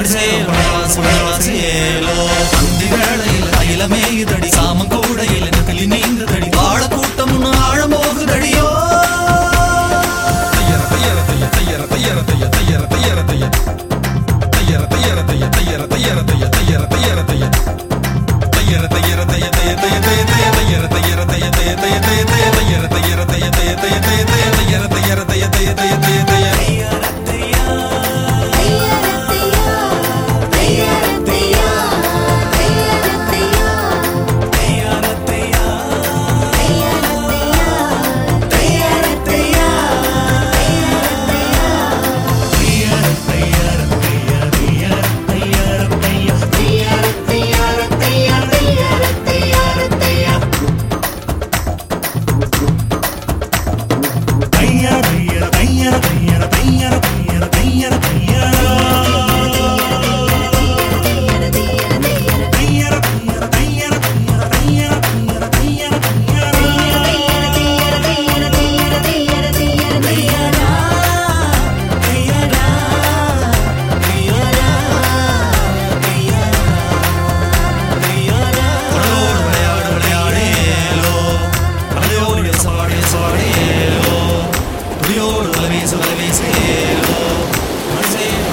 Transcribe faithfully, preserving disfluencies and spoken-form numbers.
அந்திவேளையில் சாமம் கூடையில் நெத்திலி நீங்குதடி வாழ கூட்டம் ஆழம் போகுதடியோ தையர தையர தைய தையர தையர தைய தையர தையர தைய தையர தையர தைய தையர தையர தைய தையர தையர தைய தையர தையர தைய தைய தைய தைய தைய தையர தையர தைய தைய தைய தைய தைய தையர தையர தைய தைய தைய தைய தைய தையர தையர தைய தைய தைய தைய தைய Sorry,